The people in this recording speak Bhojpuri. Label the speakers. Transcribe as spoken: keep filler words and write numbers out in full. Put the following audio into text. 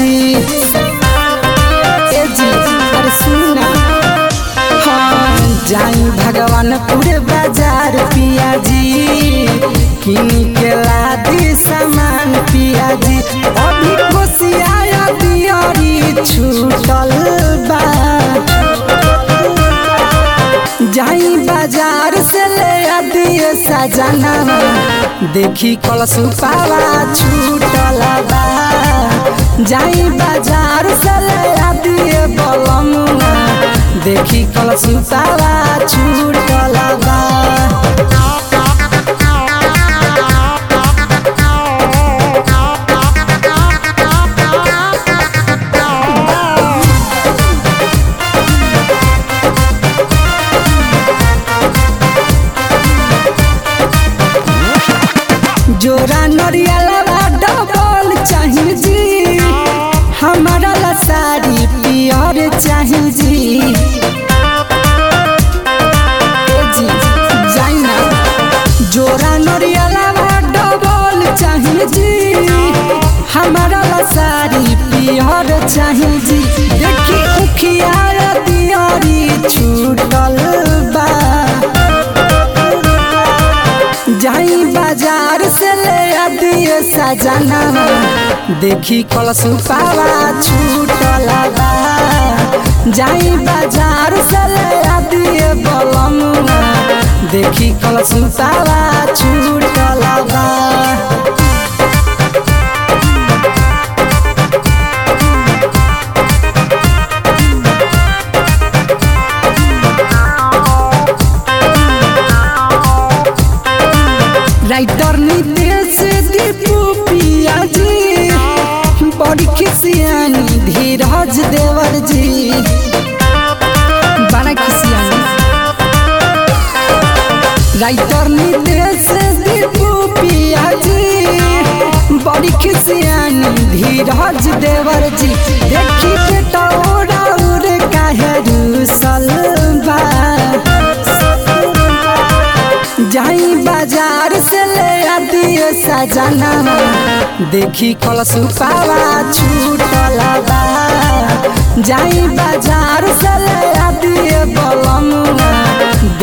Speaker 1: जी ए जी अरे सुना हाँ जाई भगवानपुर बाजार पिया जी किन के लादी सामान पिया जी अभी कोसिया दियरी छूटल बा जाई बाजार से ले दिए सजना देखी कलसुपावा छूटल बा जाई बाजार से ले दिए बलमुआ देखी कलसुपावा छूटल बा जोरा नरियलवा डबल चाहिए जी हमारा ला साड़ी पियर चाहिए जी जी जाइना जोरा नरियलवा डबल चाहिए जी हमारा ला साड़ी पियर चाहिए जी देखी उखिया दियरी छूटल बा जाई बाजार से ले दिए सजना देखी कलसुपावा छूटल बा जाई बाजार से ले दिए बलमुआ देखी कलसुपावा छूटल बा राइटर नितेश दीपू पिया जी बड़ी खिसियानी धीरज देवर जी बड़ा खिसियानी राइटर नितेश दीपू पिया जी बड़ी खिसियानी धीरज देवर जी देखी बेटा ओरा उरे काहे रुसल बा जाई बाजार से ले दिए सजना देखी कलसुपावा छूटल बा जाई बाजार से ले दिए बलमुआ